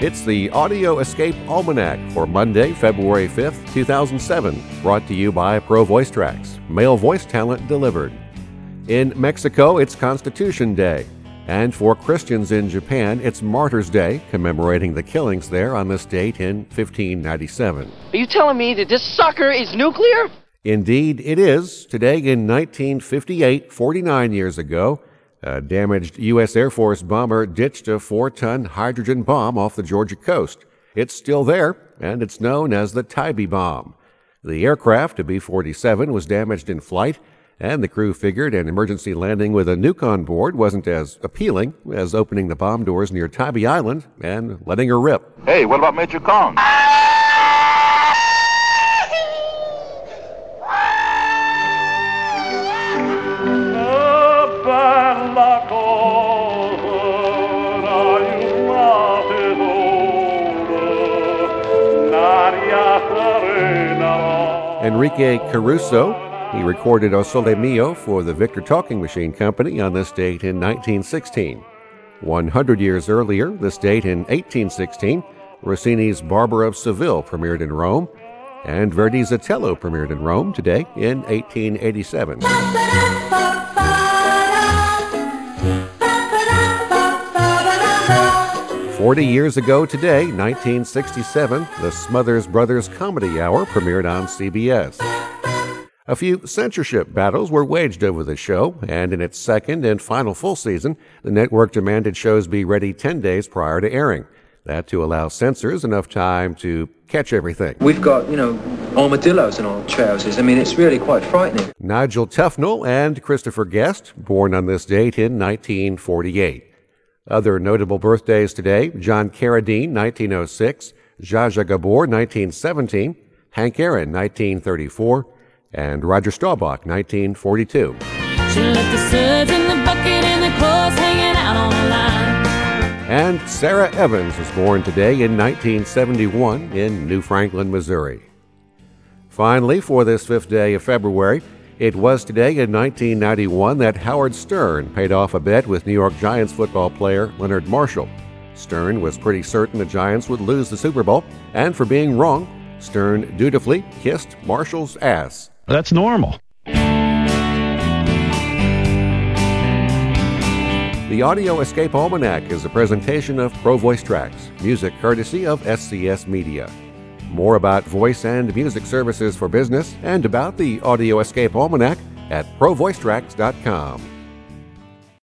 It's the Audio Escape Almanac for Monday, February 5th, 2007, brought to you by Pro Voice Tracks, male voice talent delivered. In Mexico, it's Constitution Day, and for Christians in Japan, it's Martyrs' Day, commemorating the killings there on this date in 1597. Are you telling me that this sucker is nuclear? Indeed, it is. Today in 1958, 49 years ago, a damaged U.S. Air Force bomber ditched a 4-ton hydrogen bomb off the Georgia coast. It's still there, and it's known as the Tybee bomb. The aircraft, a B-47, was damaged in flight, and the crew figured an emergency landing with a nuke on board wasn't as appealing as opening the bomb doors near Tybee Island and letting her rip. Hey, what about Major Kong? Enrique Caruso, he recorded O Sole Mio for the Victor Talking Machine Company on this date in 1916. 100 years earlier, this date in 1816, Rossini's Barber of Seville premiered in Rome, and Verdi's Otello premiered in Rome today in 1887. 40 years ago today, 1967, the Smothers Brothers Comedy Hour premiered on CBS. A few censorship battles were waged over the show, and in its second and final full season, the network demanded shows be ready 10 days prior to airing. That to allow censors enough time to catch everything. We've got, armadillos in our trousers. I mean, it's really quite frightening. Nigel Tufnell and Christopher Guest, born on this date in 1948. Other notable birthdays today: John Carradine, 1906, Zsa Zsa Gabor, 1917, Hank Aaron, 1934, and Roger Staubach, 1942. She left the suds in the bucket and the clothes hanging out on the line. And Sarah Evans was born today in 1971 in New Franklin, Missouri. Finally, for this 5th day of February, it was today in 1991 that Howard Stern paid off a bet with New York Giants football player Leonard Marshall. Stern was pretty certain the Giants would lose the Super Bowl, and for being wrong, Stern dutifully kissed Marshall's ass. That's normal. The Audio Escape Almanac is a presentation of Pro Voice Tracks, music courtesy of SCS Media. More about voice and music services for business and about the Audio Escape Almanac at provoicetracks.com.